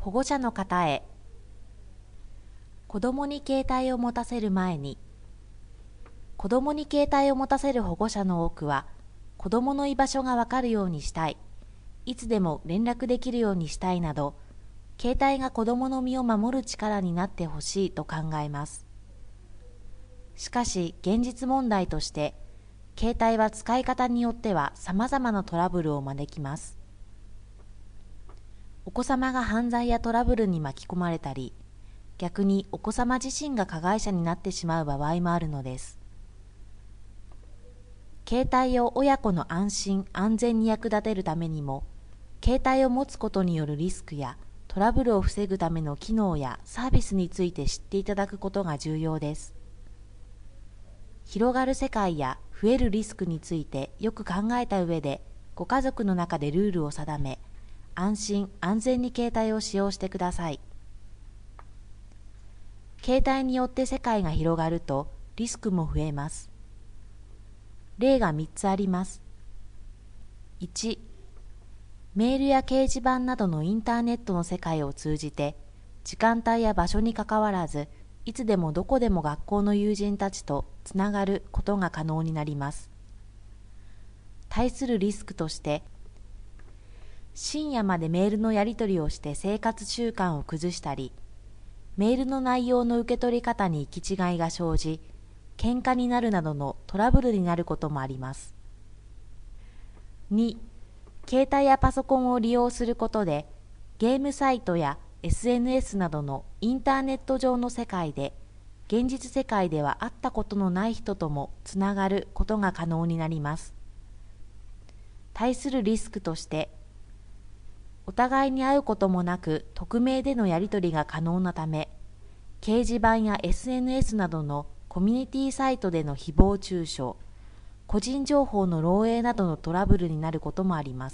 保護者の方へ。子供に携帯を持たせる前に。子供に携帯を持たせる保護者の多くは、子供の居場所がわかるようにしたい、いつでも連絡できるようにしたいなど、携帯が子供の身を守る力になってほしいと考えます。しかし、現実問題として、携帯は使い方によっては様々なトラブルを招きます。お子様が犯罪やトラブルに巻き込まれたり、逆にお子様自身が加害者になってしまう場合もあるのです。携帯を親子の安心・安全に役立てるためにも、携帯を持つことによるリスクやトラブルを防ぐための機能やサービスについて知っていただくことが重要です。広がる世界や増えるリスクについてよく考えた上で、ご家族の中でルールを定め、安心・安全に携帯を使用してください。携帯によって世界が広がるとリスクも増えます。例が3つあります。1、メールや掲示板などのインターネットの世界を通じて、時間帯や場所にかかわらず、いつでもどこでも学校の友人たちとつながることが可能になります。対するリスクとして、深夜までメールのやり取りをして生活習慣を崩したり、メールの内容の受け取り方に行き違いが生じ、喧嘩になるなどのトラブルになることもあります。2、携帯やパソコンを利用することで、ゲームサイトやSNS などのインターネット上の世界で、現実世界では会ったことのない人ともつながることが可能になります。対するリスクとして、お互いに会うこともなく匿名でのやり取りが可能なため、掲示板や SNS などのコミュニティサイトでの誹謗中傷、個人情報の漏洩などのトラブルになることもあります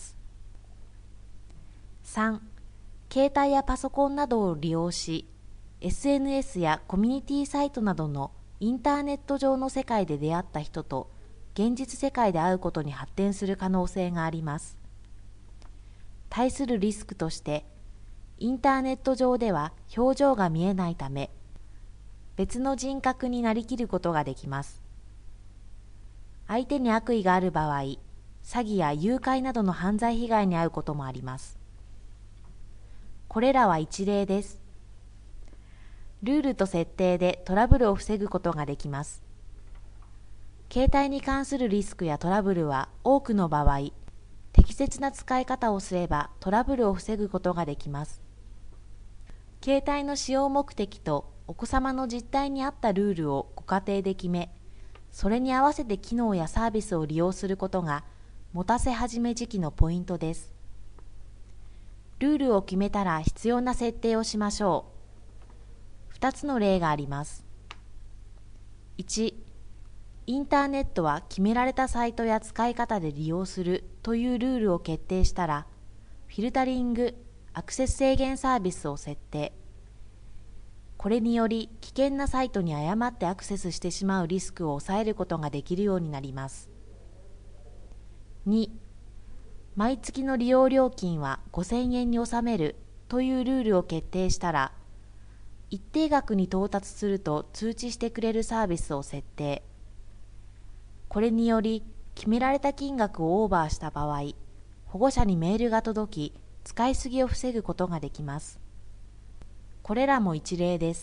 。3、携帯やパソコンなどを利用し、SNS やコミュニティサイトなどのインターネット上の世界で出会った人と現実世界で会うことに発展する可能性があります。対するリスクとして、インターネット上では表情が見えないため、別の人格になりきることができます。相手に悪意がある場合、詐欺や誘拐などの犯罪被害に遭うこともあります。これらは一例です。ルールと設定でトラブルを防ぐことができます。携帯に関するリスクやトラブルは多くの場合、適切な使い方をすればトラブルを防ぐことができます。携帯の使用目的とお子様の実態に合ったルールをご家庭で決め、それに合わせて機能やサービスを利用することが持たせ始め時期のポイントです。ルールを決めたら必要な設定をしましょう。2つの例があります。1、インターネットは決められたサイトや使い方で利用するというルールを決定したら、フィルタリング・アクセス制限サービスを設定。これにより危険なサイトに誤ってアクセスしてしまうリスクを抑えることができるようになります。2、毎月の利用料金は5000円に収めるというルールを決定したら、一定額に到達すると通知してくれるサービスを設定。これにより決められた金額をオーバーした場合、保護者にメールが届き、使いすぎを防ぐことができます。これらも一例です。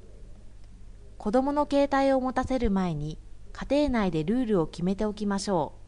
子供の携帯を持たせる前に、家庭内でルールを決めておきましょう。